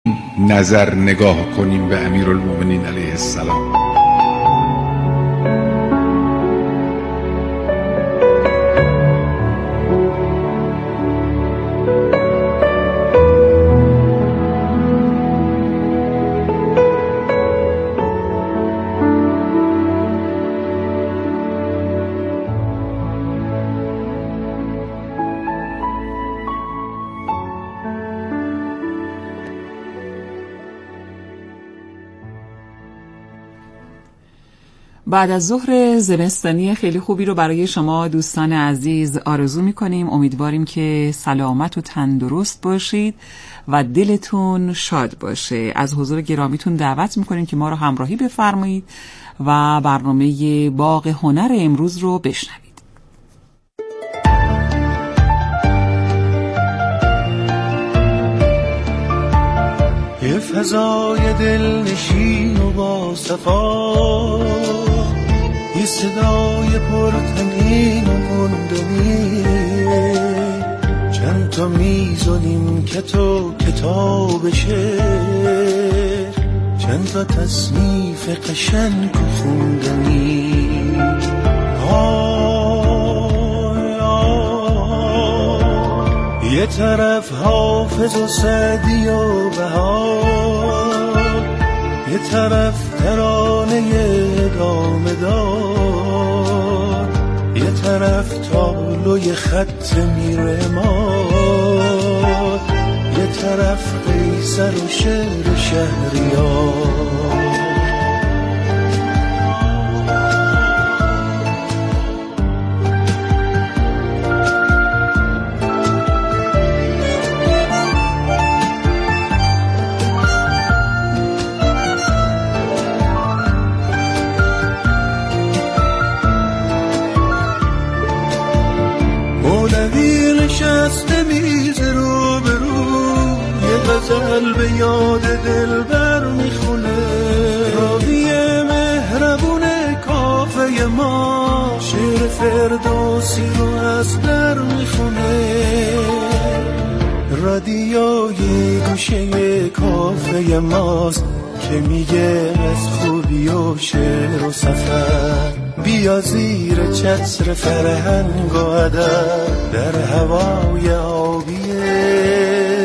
نظر نگاه کنیم به امیرالمومنین علیه السلام. بعد از ظهر زمستانی خیلی خوبی رو برای شما دوستان عزیز آرزو می‌کنیم. امیدواریم که سلامت و تندرست باشید و دلتون شاد باشه. از حضور گرامیتون دعوت می‌کنیم که ما رو همراهی بفرمایید و برنامه باغ هنر امروز رو بشنوید. یه فضای دلنشین و با صفا، یه صدای پرتنین و گندنی، چند تا میزنیم که تو کتاب شعر، چند تا تصنیف قشنگ و خوندنی. یه طرف حافظ و سعدی و بهار، یه طرف ترانه ادامه دار، یه طرف تابلوی خط میرمار، یه طرف قیصر و شعر شهریار. نشسته میز رو به رو، یه غزل به یاد دلبر میخونه، راوی مهربون کافه ما شعر فردوسی رو از در میخونه. رادیوی گوشه کافه ماست که میگه از خوبی و شعر و سفر، بیا زیر چتر فرهنگ و ادب در هوای آبیه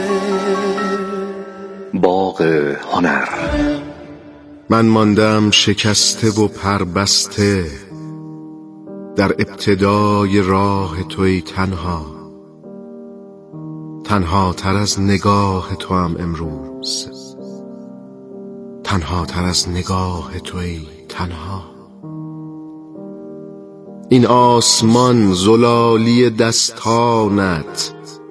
باغ هنر. من ماندم شکسته و پربسته در ابتدای راه توی تنها، تنها تر از نگاه تو هم امروز، تنها تر از نگاه توی تنها. این آسمان زلالی دستانت،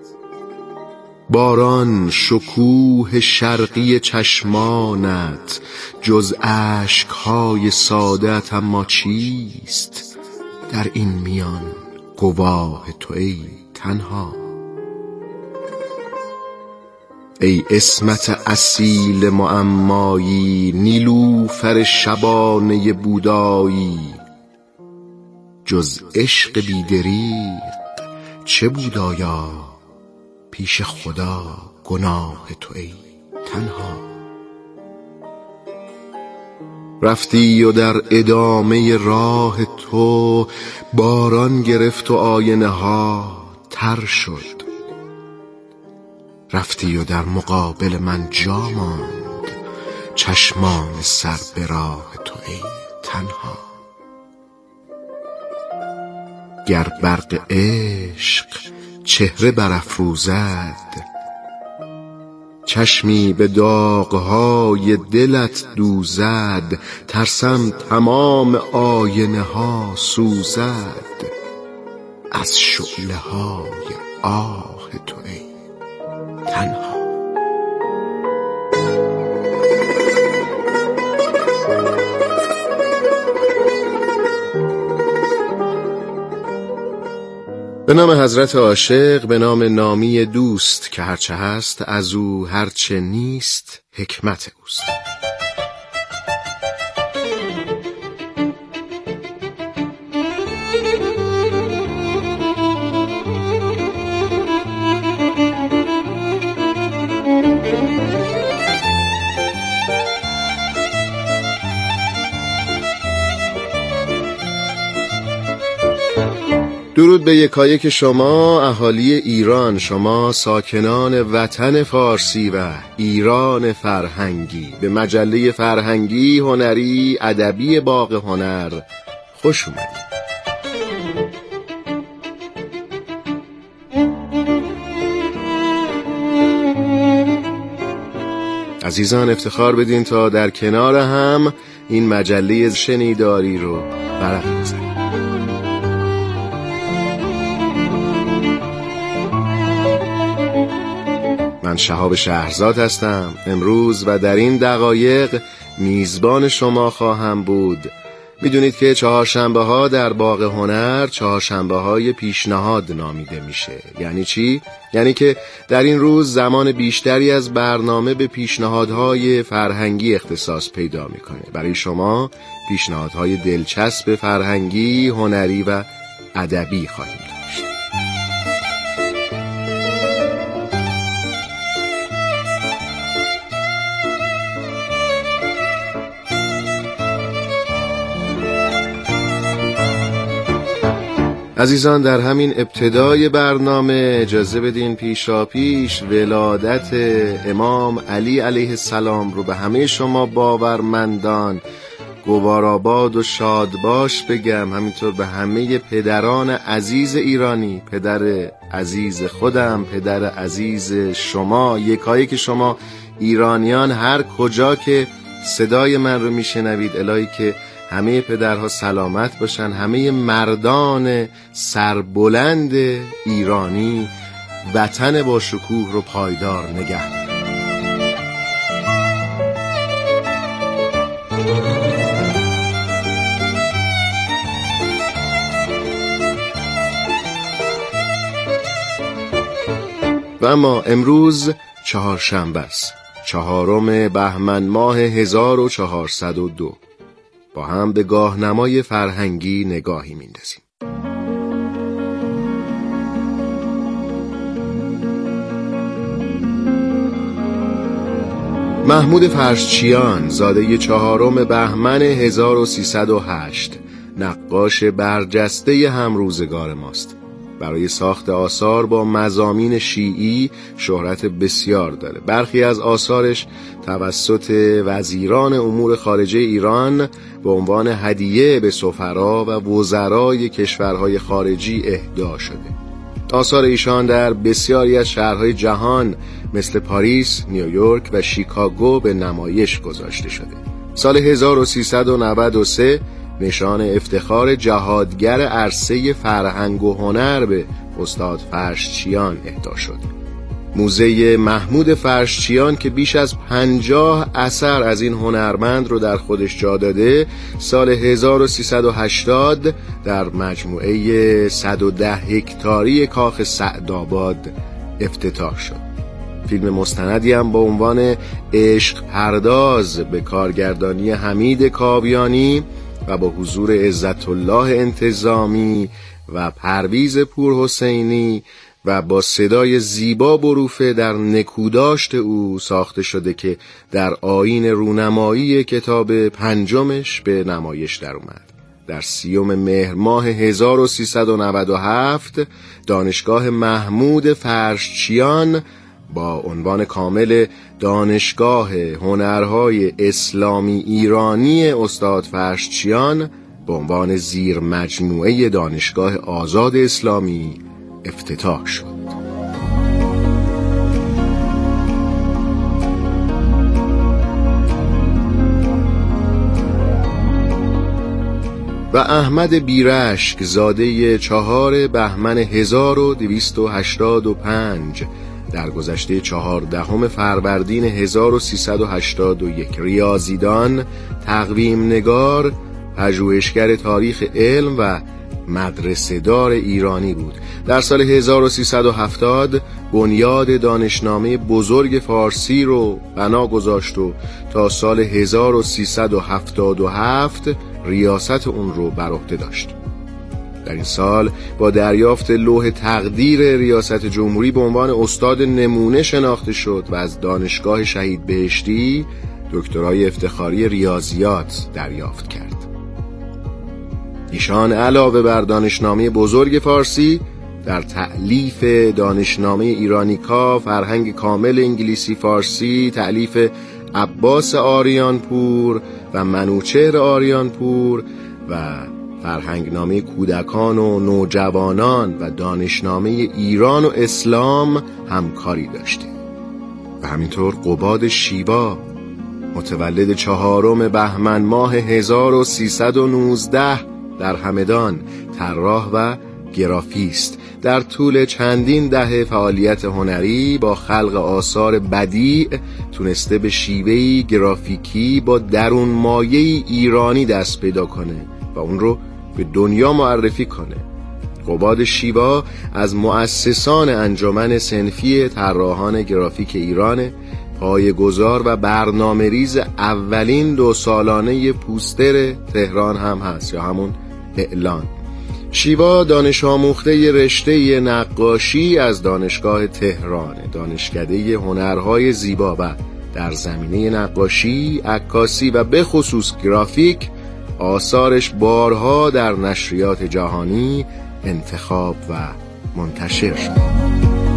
باران شکوه شرقی چشمانت، جز اشکهای سادت اما چیست در این میان گواه تو ای تنها. ای اسمت اصیل معمایی، نیلوفر شبانه بودایی، جز عشق بیدریق چه بود آیا پیش خدا گناه تو ای تنها. رفتی و در ادامه راه تو باران گرفت و آینه ها تر شد، رفتی و در مقابل من جا ماند چشمان سر به راه تو ای تنها. گر برق عشق چهره برافروزد، چشمی به داغهای دلت دوزد، ترسم تمام آینه ها سوزد از شعله های آه تو ای تنها. به نام حضرت عاشق، به نام نامی دوست که هرچه هست از او، هرچه نیست حکمت اوست. درود به یکایک شما اهالی ایران، شما ساکنان وطن فارسی و ایران فرهنگی. به مجله فرهنگی، هنری، ادبی باغ هنر خوش اومدید. عزیزان افتخار بدین تا در کنار هم این مجله شنیداری رو ورق بزنیم. من شهاب شهرزاد هستم امروز و در این دقایق میزبان شما خواهم بود. میدونید که چهارشنبه ها در باغ هنر چهارشنبه های پیشنهاد نامیده میشه. یعنی چی؟ یعنی که در این روز زمان بیشتری از برنامه به پیشنهادهای فرهنگی اختصاص پیدا میکنه. برای شما پیشنهادهای دلچسب فرهنگی، هنری و ادبی خواهیم داشت. عزیزان در همین ابتدای برنامه اجازه بدین پیشاپیش ولادت امام علی علیه السلام رو به همه شما باورمندان گوارآباد و شادباش بگم. همینطور به همه پدران عزیز ایرانی، پدر عزیز خودم، پدر عزیز شما، یکایک شما ایرانیان هر کجا که صدای من رو میشنوید. الهی که همه پدرها سلامت باشن، همه مردان سربلند ایرانی وطن با شکوه رو پایدار نگه دارن. و اما امروز چهارشنبه است، 4 بهمن ماه 1402. با هم به گاهنمای فرهنگی نگاهی میندازیم. محمود فرشچیان زاده 4 بهمن 1308 نقاش برجسته همروزگار ماست. برای ساخت آثار با مضامین شیعی شهرت بسیار داره. برخی از آثارش توسط وزیران امور خارجه ایران به عنوان هدیه به سفرا و وزرای کشورهای خارجی اهدا شده. آثار ایشان در بسیاری از شهرهای جهان مثل پاریس، نیویورک و شیکاگو به نمایش گذاشته شده. سال 1393 نشان افتخار جهادگر عرصه فرهنگ و هنر به استاد فرشچیان اهدا شد. موزه محمود فرشچیان که بیش از 50 اثر از این هنرمند رو در خودش جا داده، سال 1380 در مجموعه 110 هکتاری کاخ سعدآباد افتتاح شد. فیلم مستندی هم با عنوان عشق پرداز به کارگردانی حمید کاویانی و با حضور عزت الله انتظامی و پرویز پورحسینی و با صدای زیبا بروفه در نکوداشت او ساخته شده که در آیین رونمایی کتاب 5 به نمایش در اومد. در 30 مهر ماه 1397 دانشگاه محمود فرشچیان با عنوان کامل دانشگاه هنرهای اسلامی ایرانی استاد فرشچیان به عنوان زیر مجموعه دانشگاه آزاد اسلامی افتتاح شد. و احمد بیرشک زاده 4 بهمن 1285 در گذشته 14 فروردین 1381 ریاضیدان، تقویم نگار، پژوهشگر تاریخ علم و مدرسه‌دار ایرانی بود. در سال 1370 بنیاد دانشنامه بزرگ فارسی رو بنا گذاشت و تا سال 1377 ریاست اون رو بر عهده داشت. در این سال با دریافت لوح تقدیر ریاست جمهوری به عنوان استاد نمونه شناخته شد و از دانشگاه شهید بهشتی دکترای افتخاری ریاضیات دریافت کرد. ایشان علاوه بر دانشنامه بزرگ فارسی در تألیف دانشنامه ایرانیکا، فرهنگ کامل انگلیسی فارسی، تألیف عباس آریانپور و منوچهر آریانپور و فرهنگنامه کودکان و نوجوانان و دانشنامه ایران و اسلام همکاری داشته. و همینطور قباد شیوا متولد 4 بهمن ماه 1319 در همدان، طراح و گرافیست. در طول چندین دهه فعالیت هنری با خلق آثار بدیع تونسته به شیوهی گرافیکی با درون مایه‌ای ایرانی دست پیدا کنه و اون رو به دنیا معرفی کنه. قباد شیوا از مؤسسان انجمن صنفی طراحان گرافیک ایران، پایه‌گذار و برنامه‌ریز اولین 2 سالانه پوستر تهران هم هست یا همون اعلان. شیوا دانش آموخته رشته نقاشی از دانشگاه تهران، دانشکده هنرهای زیبا و در زمینه نقاشی، عکاسی و به خصوص گرافیک آثارش بارها در نشریات جهانی انتخاب و منتشر شد.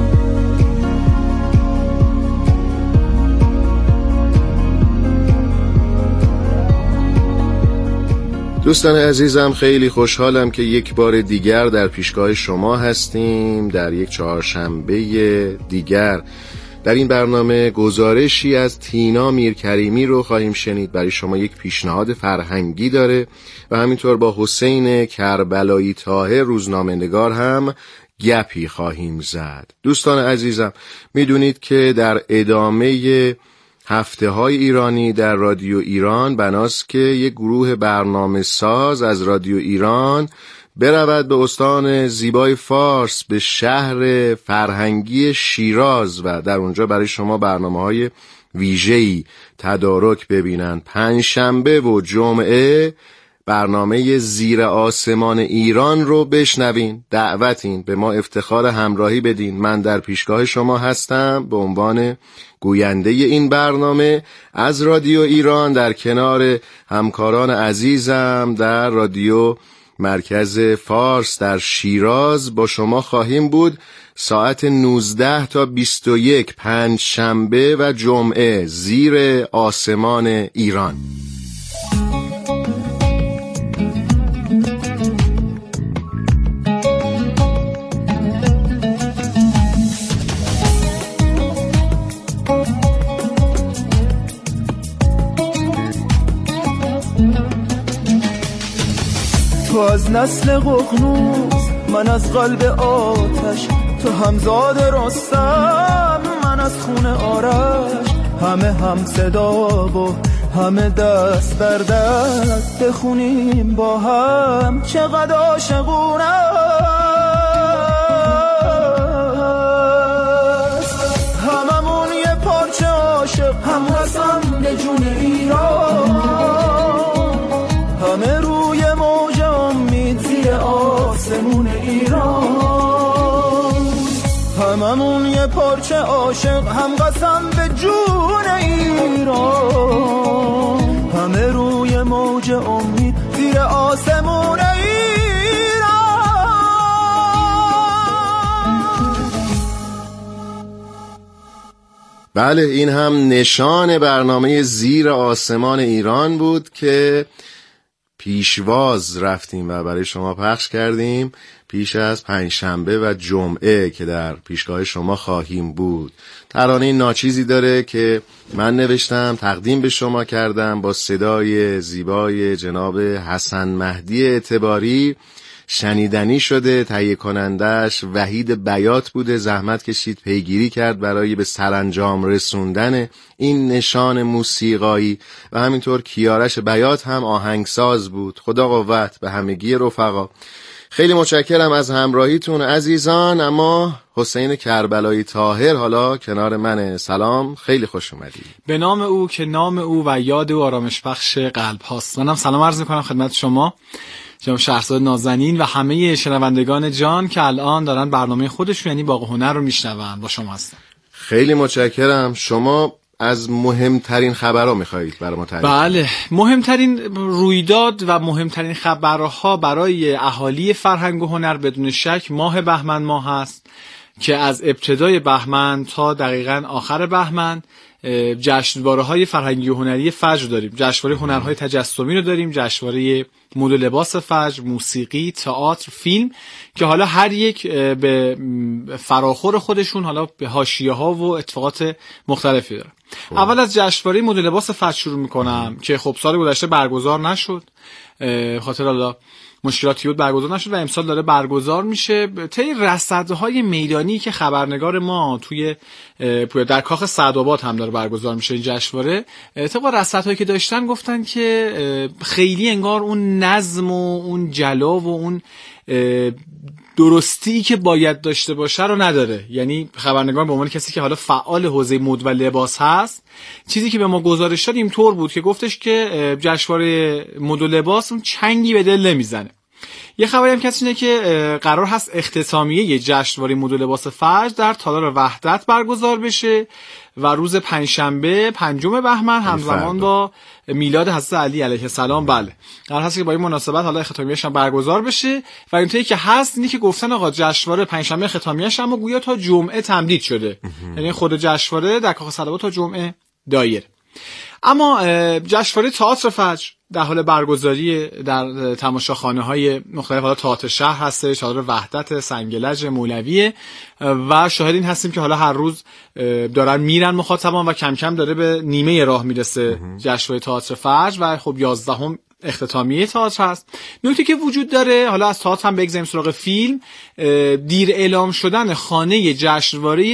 دوستان عزیزم، خیلی خوشحالم که یک بار دیگر در پیشگاه شما هستیم. در یک چهارشنبه دیگر در این برنامه گزارشی از تینا میرکریمی رو خواهیم شنید. برای شما یک پیشنهاد فرهنگی داره و همینطور با حسین کربلایی طاهر روزنامه‌نگار هم گپی خواهیم زد. دوستان عزیزم، میدونید که در ادامه هفته‌های ایرانی در رادیو ایران بناست که یک گروه برنامه ساز از رادیو ایران برود به استان زیبای فارس، به شهر فرهنگی شیراز و در اونجا برای شما برنامه‌های ویژه‌ای تدارک ببینن. پنجشنبه و جمعه برنامه زیر آسمان ایران رو بشنوین. دعوتین، به ما افتخار همراهی بدین. من در پیشگاه شما هستم به عنوان گوینده این برنامه از رادیو ایران در کنار همکاران عزیزم در رادیو مرکز فارس در شیراز با شما خواهیم بود. ساعت 19 تا 21 پنجشنبه و جمعه زیر آسمان ایران. تو از نسل ققنوس، من از قلب آتش، تو همزاد رستم، من از خون آرش. همه هم صدا و همه دست در دست، بخونیم با هم چقدر عاشقونه است. هممون یه پارچه عاشق، هم رسم به جون ایران. همه روی موج امید زیر آسمون ایران. هممون یه پارچه عاشق، هم قسم به جون ایران. همه روی موج امید زیر آسمون ایران. بله، این هم نشان برنامه زیر آسمان ایران بود که پیشواز رفتیم و برای شما پخش کردیم پیش از پنجشنبه و جمعه که در پیشگاه شما خواهیم بود. ترانه ناچیزی داره که من نوشتم، تقدیم به شما کردم با صدای زیبای جناب حسن مهدی اعتباری. شنیدنی شده، تهیه کنندش وحید بیات بوده، زحمت کشید، پیگیری کرد برای به سرانجام رسوندن این نشان موسیقایی و همینطور کیارش بیات هم آهنگساز بود. خدا قوت به همگی رفقا. خیلی متشکرم از همراهیتون عزیزان. اما حسین کربلایی طاهر حالا کنار منه. سلام، خیلی خوش اومدی. به نام او که نام او و یاد او آرامش بخش قلب هاست. منم سلام عرض میکنم خدمت شما جناب شهرزاد نازنین و همه شنوندگان جان که الان دارن برنامه خودشون یعنی باغ هنر رو میشنون. با شما هستم. خیلی متشکرم. شما از مهمترین خبرها میخواهید برای ما تعریف کنید؟ بله، مهمترین رویداد و مهمترین خبرها برای اهالی فرهنگ و هنر بدون شک ماه بهمن ماه هست که از ابتدای بهمن تا دقیقاً آخر بهمن جشنواره‌های فرهنگی و هنری فجر داریم. جشنواره هنرهای تجسمی رو داریم، جشنواره مد و لباس فجر، موسیقی، تئاتر، فیلم که حالا هر یک به فراخور خودشون حالا به حاشیه‌ها و اتفاقات مختلفی داره. اول از جشنواره مد و لباس فجر شروع می‌کنم که خب سال گذشته برگزار نشد، خاطر حالا مشکلاتی بود برگزار نشد و امسال داره برگزار میشه. طی رصدهای میدانی که خبرنگار ما توی در کاخ سعدآباد هم داره برگزار میشه این جشنواره، طبق رصدهایی که داشتن گفتن که خیلی انگار اون نظم و اون جلا و اون درستی که باید داشته باشه رو نداره. یعنی خبرنگار به عنوان کسی که حالا فعال حوزه مد و لباس هست، چیزی که به ما گزارش داد اینطور بود که گفتش که جشنواره مد و لباس اون چنگی به دل نمیزنه. یه خبری هم کسی اینه که قرار هست اختتامیه جشنواره مد و لباس فجر در تالار وحدت برگزار بشه و روز پنجشنبه 5 بهمن همزمان با میلاد حضرت علی علیه السلام بله قرار هست که با این مناسبت حالا اختتامیه‌اش هم برگزار بشه. و اینطوری که هست اینی که گفتن آقا جشنواره پنجشنبه اختتامیه‌اش اما گویا تا جمعه تمدید شده، یعنی خود جشنواره در کاخ سعدآباد تا جمعه دایر. اما جشنواره تئاتر فجر در حال برگزاری در تماشاخانه‌های مختلف، حالا تئاتر شهر هستش، تئاتر وحدت، سنگلج، مولویه و شاهد این هستیم که حالا هر روز دارن میرن مخاطبان و کم کم داره به نیمه راه میرسه جشنواره تئاتر فجر و خب 11ام اختتامیه تئاتر هست. نکته که وجود داره، حالا از تئاتر هم بگذاریم سراغ فیلم، دیر اعلام شدن خانه جشنواره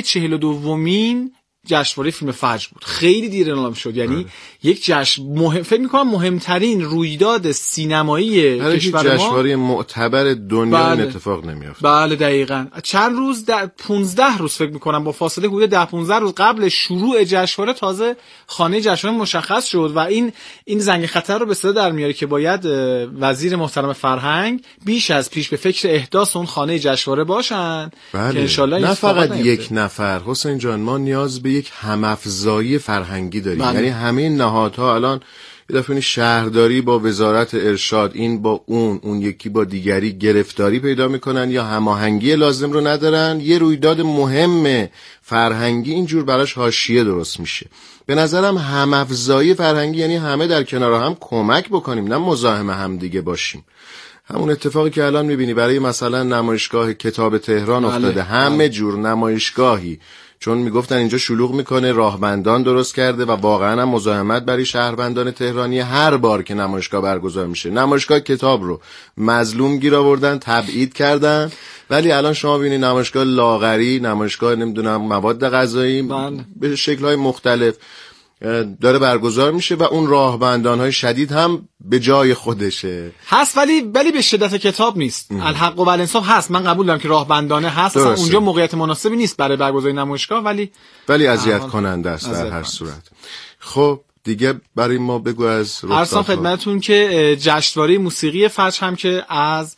42مین جشنواره فیلم فجر بود. خیلی دیر اعلام شد، یعنی یک جشن فکر می‌کنم مهمترین رویداد سینمایی کشور ما، جشنواره معتبر دنیا این اتفاق نمیافت. بله دقیقاً. چند روز 15 روز فکر می‌کنم با فاصله حدود 10-15 روز قبل شروع جشنواره تازه خانه جشنواره مشخص شد و این زنگ خطر رو به صدا در میاره که باید وزیر محترم فرهنگ بیش از پیش به فکر احداث اون خانه جشنواره باشن بله. که ان شاءالله نه فقط یک نفر حسین جان، ما نیاز به یک هم‌افزایی فرهنگی داریم. بله. یعنی همه نهادها الان یه دفعه شهرداری با وزارت ارشاد، این با اون یکی با دیگری گرفتاری پیدا میکنن یا هماهنگی لازم رو ندارن. یه رویداد مهم فرهنگی اینجور براش حاشیه درست میشه. به نظرم هم‌افزایی فرهنگی یعنی همه در کنار هم کمک بکنیم، نه مزاحم هم دیگه باشیم. همون اتفاقی که الان میبینی برای مثلا نمایشگاه کتاب تهران افتاده. همه جور نمایشگاهی چون میگفتن اینجا شلوغ میکنه راهبندان درست کرده و واقعا هم مزاحمت برای شهروندان تهرانی. هر بار که نمایشگاه برگزار میشه نمایشگاه کتاب رو مظلوم گیر آوردن، تبعید کردن، ولی الان شما ببینید نمایشگاه لاغری، نمایشگاه نمیدونم مواد غذایی به شکل‌های مختلف داره برگزار میشه و اون راهبندان‌های شدید هم به جای خودشه هست، ولی به شدت کتاب نیست. الحق و الانصاف هست، من قبول دارم که راهبندانه هست، اصلا اونجا موقعیت مناسبی نیست برای برگزاری نمایشگاه، ولی اذیت کننده است در هر صورت. خب دیگه برای ما بگو از عرضم خدمتتون که جشنواره موسیقی فجر هم که از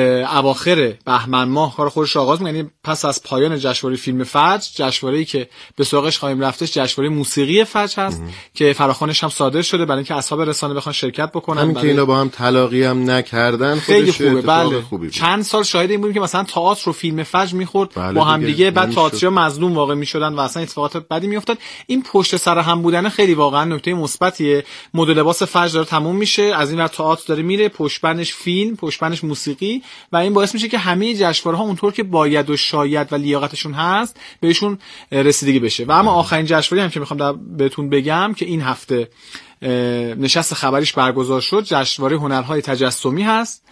اواخر بهمن ماه کار خودش آغاز می‌کنه، یعنی پس از پایان جشنواره فیلم فجر، جشنواره‌ای که به سراغش خواهیم رفتش جشنواره موسیقی فجر هست که فراخوانش هم صادر شده برای اینکه اصحاب رسانه بخوان شرکت بکنن. همین که اینا با هم تلاقی هم نکردن خیلی خوبه. بله چند سال شاهد این بودیم که مثلا تئاتر و فیلم فجر می‌خورد با هم دیگه، بعد تئاترها مظلوم واقع می‌شدن و اصلا اتفاقات بدی می‌افتاد. این پشت سر هم بودن خیلی واقعا نکته مثبتیه. مد و لباس فجر داره تموم میشه، از این ور تئاتر داره میره، پشتبندش فیلم، پشتبندش موسیقی و این باعث میشه که همه جشنواره‌ها اونطور که باید و شاید و لیاقتشون هست بهشون رسیدگی بشه. و اما آخرین جشنواره هم که میخوام بهتون بگم که این هفته نشست خبریش برگزار شد، جشنواره هنرهای تجسمی هست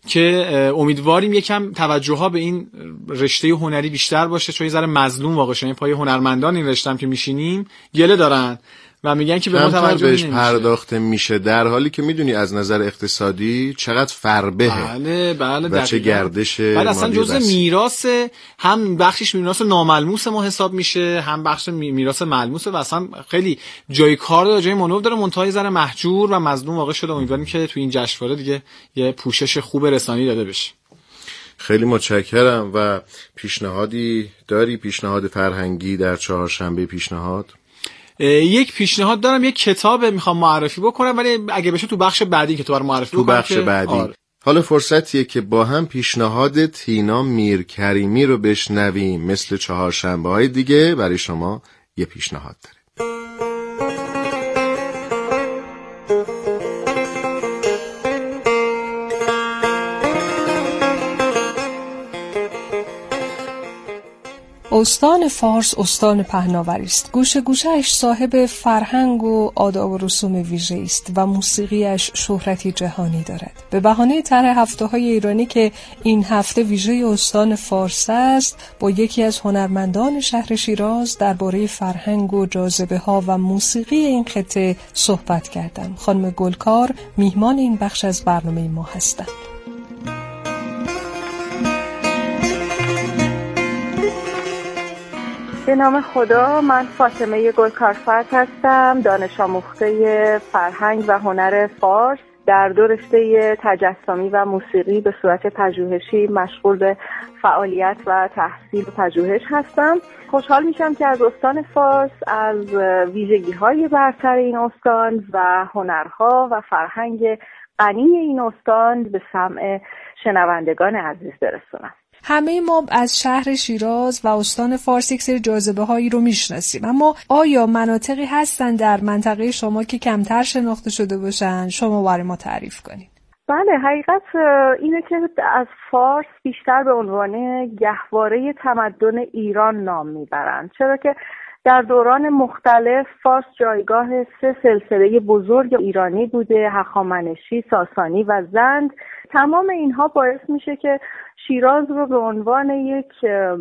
که امیدواریم یکم توجه‌ها به این رشته هنری بیشتر باشه، چون یه ذره مظلوم واقع شده. پای هنرمندان این رشته هم که میشینیم گله دارن و میگن که به ما توجه بهش پرداخته میشه، در حالی که میدونی از نظر اقتصادی چقدر فربهه. بله و چه گردش بعد اصلا جزء میراث، هم بخشش میراث ناملموس ما حساب میشه، هم بخش میراث ملموس و اصلا خیلی جای کار داره، جای منو داره، منتهای ذره محجور و مظلوم واقع شده. امیدواریم که تو این جشنواره دیگه یه پوشش خوب رسانه‌ای داده بشه. خیلی متشکرم. و پیشنهادی داری، پیشنهاد فرهنگی در چهارشنبه پیشنهاد؟ یک پیشنهاد دارم، یک کتاب میخوام معرفی بکنم، ولی اگه بشه تو بخش بعدی که تو رو معرفی بکنم. تو بخش بعدی. آره. حالا فرصتیه که با هم پیشنهاد تینا میرکریمی رو بشنویم. مثل چهارشنبه‌های دیگه برای شما یه پیشنهاد داره. استان فارس استان پهناوری است. گوشه گوشه‌اش صاحب فرهنگ و آداب و رسوم ویژه‌ای است و موسیقیش شهرتی جهانی دارد. به بهانه طرح هفته‌های ایرانی که این هفته ویژه استان فارس است، با یکی از هنرمندان شهر شیراز درباره فرهنگ و جاذبه‌ها و موسیقی این خطه صحبت کردم. خانم گلکار میهمان این بخش از برنامه ما هستند. به نام خدا، من فاطمه گلکارفرد هستم، دانش آموخته فرهنگ و هنر فارس. در دو رشته تجسمی و موسیقی به صورت پژوهشی مشغول به فعالیت و تحصیل و پژوهش هستم. خوشحال میشم که از استان فارس، از ویژگی‌های برتر این استان و هنرها و فرهنگ غنی این استان به سمع شنوندگان عزیز برسونم. همه ما از شهر شیراز و استان فارس یک سری جاذبه هایی رو میشناسیم، اما آیا مناطقی هستن در منطقه شما که کمتر شناخته شده باشن؟ شما برای ما تعریف کنید. بله، حقیقت اینه که از فارس بیشتر به عنوان گهواره تمدن ایران نام میبرند، چرا که در دوران مختلف فارس جایگاه 3 سلسله بزرگ ایرانی بوده: هخامنشی، ساسانی و زند. تمام اینها باعث میشه که شیراز رو به عنوان یک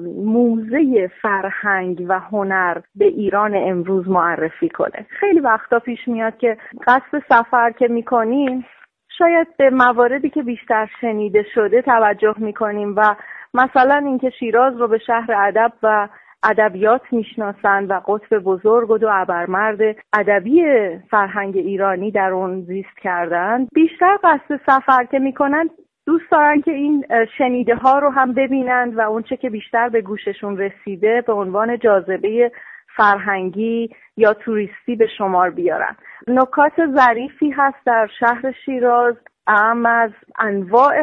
موزه فرهنگ و هنر به ایران امروز معرفی کنه. خیلی وقتا پیش میاد که قصد سفر که میکنیم شاید به مواردی که بیشتر شنیده شده توجه میکنیم و مثلا اینکه شیراز رو به شهر ادب و ادبیات میشناسند و قطب بزرگ و دو ابرمرد ادبی فرهنگ ایرانی در اون زیست کردند، بیشتر قصد سفر که میکنن دوست دارن که این شنیده ها رو هم ببینند و اونچه که بیشتر به گوششون رسیده به عنوان جاذبه فرهنگی یا توریستی به شمار بیارن. نکات ظریفی هست در شهر شیراز، اعم از انواع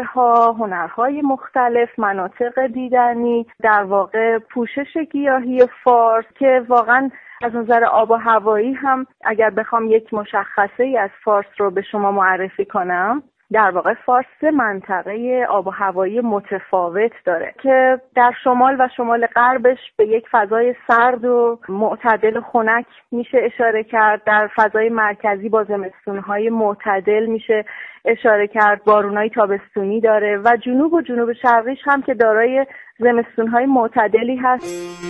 هنرهای مختلف، مناطق دیدنی، در واقع پوشش گیاهی فارس که واقعا از نظر آب و هوایی هم اگر بخوام یک مشخصه ای از فارس رو به شما معرفی کنم، در واقع فارس منطقه آب و هوایی متفاوت داره که در شمال و شمال غربش به یک فضای سرد و معتدل خنک میشه اشاره کرد، در فضای مرکزی با زمستونهای معتدل میشه اشاره کرد، بارونای تابستونی داره و جنوب شرقیش هم که دارای زمستونهای معتدلی هست.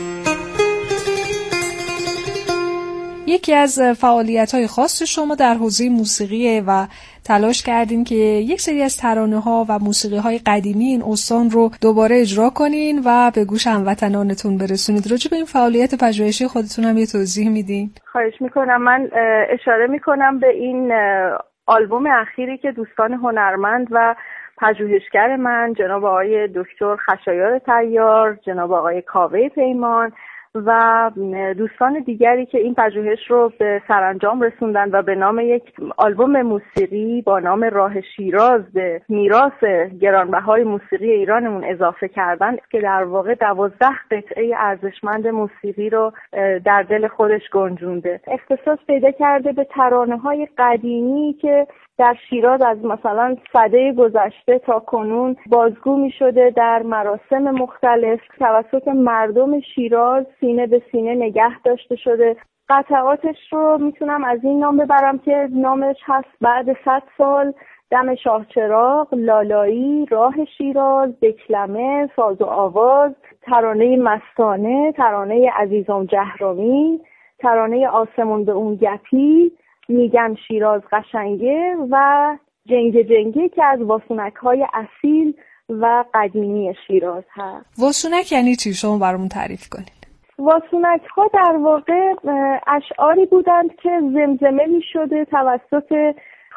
یکی از فعالیت‌های خاص شما در حوزه موسیقی و تلاش کردین که یک سری از ترانه‌ها و موسیقی‌های قدیمی این استان رو دوباره اجرا کنین و به گوش هموطنانتون برسونید. راجع به این فعالیت پژوهشی خودتون هم یه توضیح میدین؟ خواهش میکنم. من اشاره میکنم به این آلبوم اخیری که دوستان هنرمند و پژوهشگر من، جناب آقای دکتر خشایار طیار، جناب آقای کاوه پیمان و دوستان دیگری که این پژوهش رو به سرانجام رسوندن و به نام یک آلبوم موسیقی با نام راه شیراز به میراث گرانبهای موسیقی ایرانمون اضافه کردن که در واقع 12 قطعه ارزشمند موسیقی رو در دل خودش گنجونده. اختصاص پیدا کرده به ترانه‌های قدیمی که در شیراز از مثلا سده گذشته تا کنون بازگو می شده در مراسم مختلف توسط مردم شیراز سینه به سینه نگه داشته شده. قطعاتش رو میتونم از این نام ببرم که نامش هست: بعد 100 سال، دم شاهچراغ، لالایی، راه شیراز، دکلمه، ساز و آواز، ترانه مستانه، ترانه عزیزم جهرامی، ترانه آسمون به اون گپی، میگن شیراز قشنگه و جنگه که از واسونک‌های اصیل و قدیمی شیراز هست. واسونک یعنی چی؟ شما برامون تعریف کنید. واسونک‌ها در واقع اشعاری بودند که زمزمه می‌شده توسط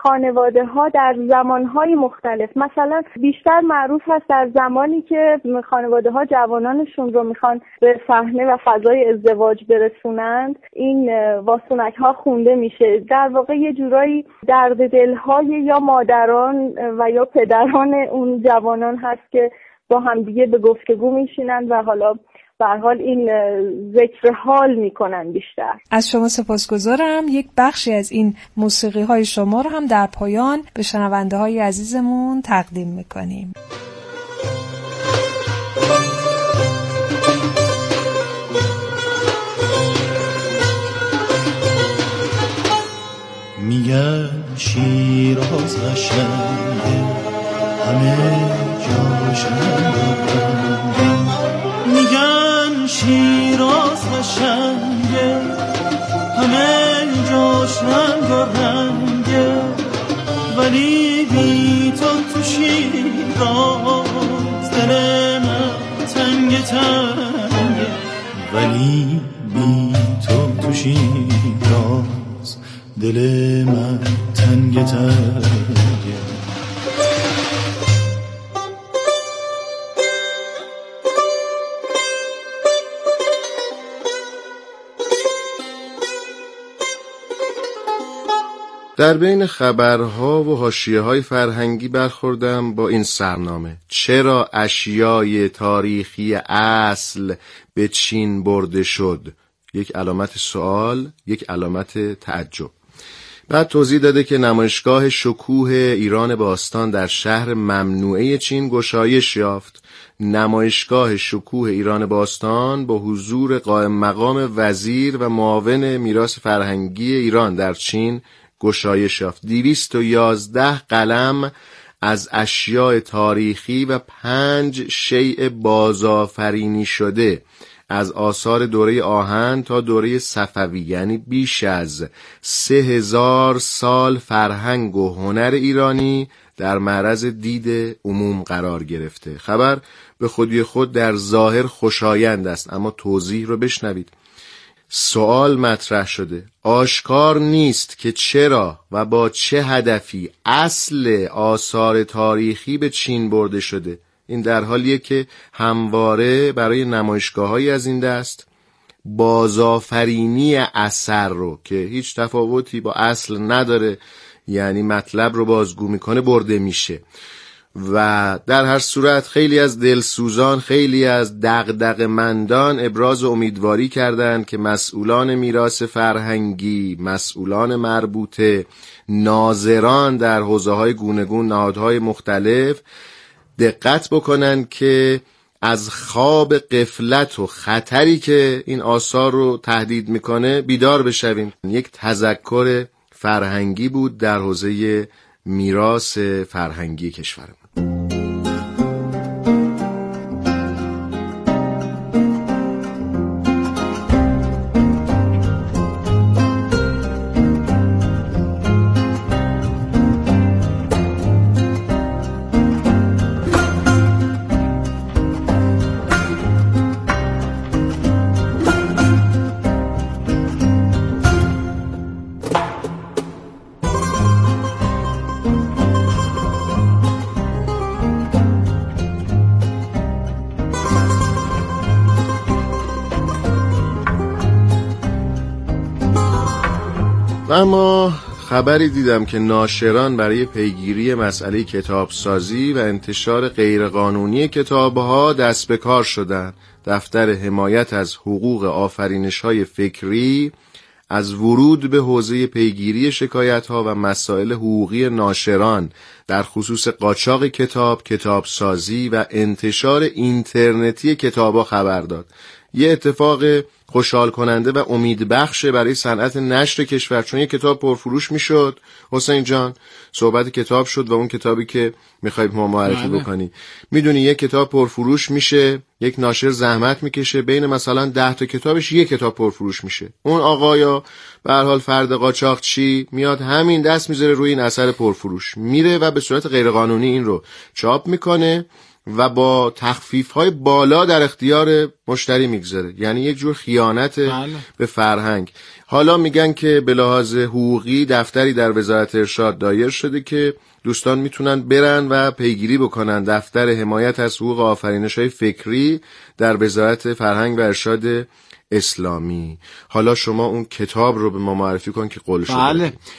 خانواده ها در زمان های مختلف، مثلا بیشتر معروف هست در زمانی که خانواده ها جوانانشون رو میخوان به صحنه و فضای ازدواج برسونند، این واسونک ها خونده میشه. در واقع یه جورایی درد دلهای یا مادران و یا پدران اون جوانان هست که با هم دیگه به گفتگو میشینند و حالا به هر حال این ذکر حال میکنن بیشتر. از شما سپاسگزارم. یک بخشی از این موسیقی های شما رو هم در پایان به شنونده های عزیزمون تقدیم میکنیم. میگن شیراز قشنگه همه جاش رنگه، میگن شیراز قشنگه همه جاش رنگ و رنگه، ولی بی تو شیراز دل من تنگ تنگه، ولی بی تو شیراز دل من تنگ تنگه. در بین خبرها و حاشیه‌های فرهنگی برخوردم با این سرنامه: چرا اشیای تاریخی اصل به چین برده شد؟ یک علامت سوال، یک علامت تعجب. بعد توضیح داده که نمایشگاه شکوه ایران باستان در شهر ممنوعه چین گشایش یافت. نمایشگاه شکوه ایران باستان با حضور قائم مقام وزیر و معاون میراث فرهنگی ایران در چین گشایش یافت. 211 قلم از اشیاء تاریخی و 5 شیء بازآفرینی شده از آثار دوره آهن تا دوره صفوی، یعنی بیش از 3000 سال فرهنگ و هنر ایرانی در معرض دید عموم قرار گرفته. خبر به خودی خود در ظاهر خوشایند است، اما توضیح رو بشنوید. سوال مطرح شده: آشکار نیست که چرا و با چه هدفی اصل آثار تاریخی به چین برده شده. این در حالیه که همواره برای نمایشگاه‌هایی از این دست بازآفرینی اثر رو که هیچ تفاوتی با اصل نداره، یعنی مطلب رو بازگو میکنه، برده میشه. و در هر صورت خیلی از دلسوزان، خیلی از دغدغه‌مندان ابراز امیدواری کردند که مسئولان میراث فرهنگی، مسئولان مربوطه، ناظران در حوزه‌های گوناگون، نهادهای مختلف دقت بکنن که از خواب غفلت و خطری که این آثار رو تهدید میکنه بیدار بشویم. یک تذکر فرهنگی بود در حوزه میراث فرهنگی کشورمون. اما خبری دیدم که ناشران برای پیگیری مسئله کتابسازی و انتشار غیرقانونی کتابها دست به کار شدند. دفتر حمایت از حقوق آفرینش‌های فکری از ورود به حوزه پیگیری شکایت‌ها و مسائل حقوقی ناشران در خصوص قاچاق کتاب، کتابسازی و انتشار اینترنتی کتاب‌ها خبر داد. یه اتفاق خوشحال کننده و امیدبخشه برای صنعت نشر کشور، چون یه کتاب پرفروش میشد. حسین جان، صحبت کتاب شد و اون کتابی که میخوای ما معرفی بکنی، میدونی یه کتاب پرفروش میشه، یک ناشر زحمت میکشه، بین مثلا 10 تا کتابش یک کتاب پرفروش میشه. اون آقا یا به هر حال فرد قاچاقچی میاد همین دست میذاره روی این اثر پرفروش، میره و به صورت غیرقانونی این رو چاپ میکنه و با تخفیف‌های بالا در اختیار مشتری میگذاره، یعنی یک جور خیانت به فرهنگ. حالا میگن که به لحاظ حقوقی دفتری در وزارت ارشاد دایر شده که دوستان میتونن برن و پیگیری بکنن، دفتر حمایت از حقوق آفرینش‌های فکری در وزارت فرهنگ و ارشاد اسلامی. حالا شما اون کتاب رو به ما معرفی کن که قول شده. بله،